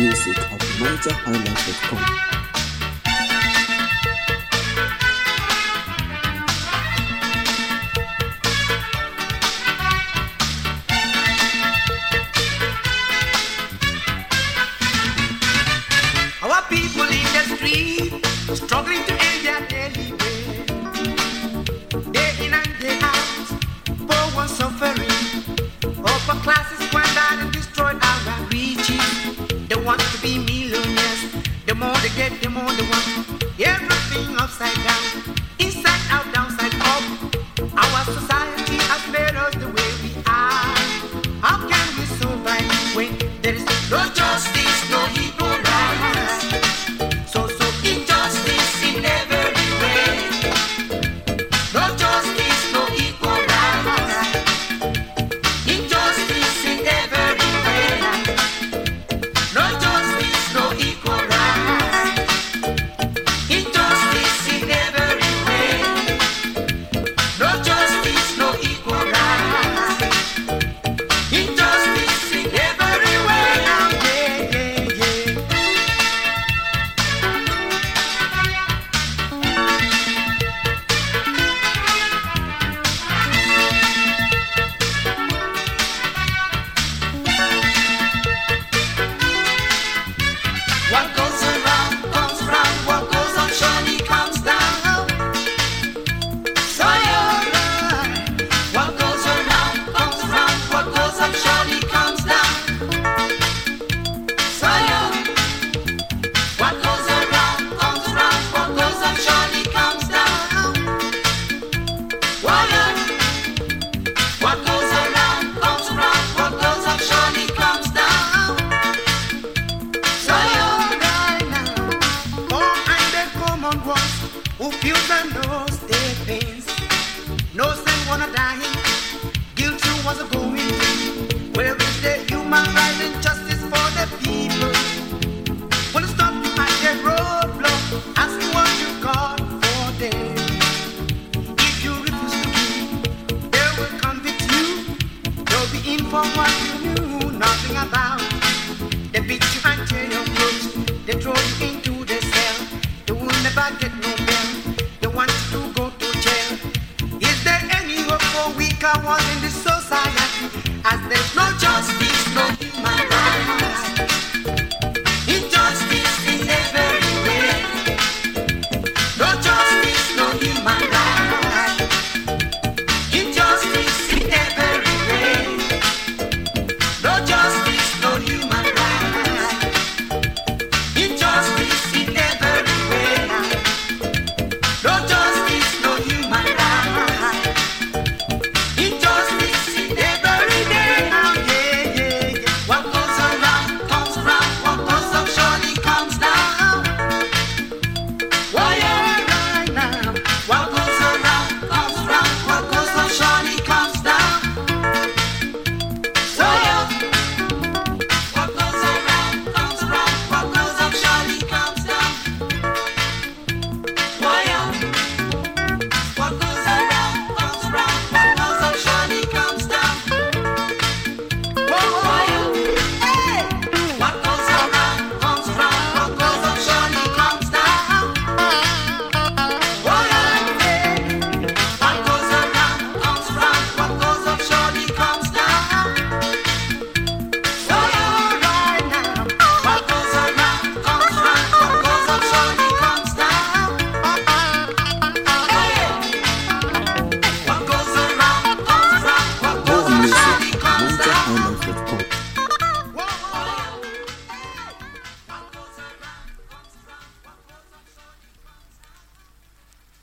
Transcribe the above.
music at NigerHighlife.com. Our people in the street, struggling to earn their daily bread. Day in and day out, poor ones suffering. Upper classes squandered and destroyed our riches. They want to be millionaires. The more they get, the more they want. Everything upside down, inside out, downside up. Our society has made us the way we are. How can we survive when there is no justice, no equal rights? So injustice in every way. No justice, no equal rights. Injustice in every way. No justice, no equal rights. Injustice in every way. No justice, no equal rights. Injustice in every way. Yeah, yeah, yeah. What goes around comes round. What goes up surely comes down. So you're right. What goes around comes round. What goes up surely comes down. So what goes around comes round. What goes up surely comes down. What goes around comes round. What goes up surely comes down. So you're right now. Poor and the common ones who feel and knows their pains. No sin wanna die. Guilty was a going. Where is the human right and justice for the people? Wanna stop you at the roadblock, ask what you got for them. If you refuse to give, they will convict you. They'll be in for what you knew nothing about. They beat you and tear your clothes. They throw you into the cell. They will never get no bail. They want you to go to jail. Is there any hope for weaker ones in this society? As there's no justice.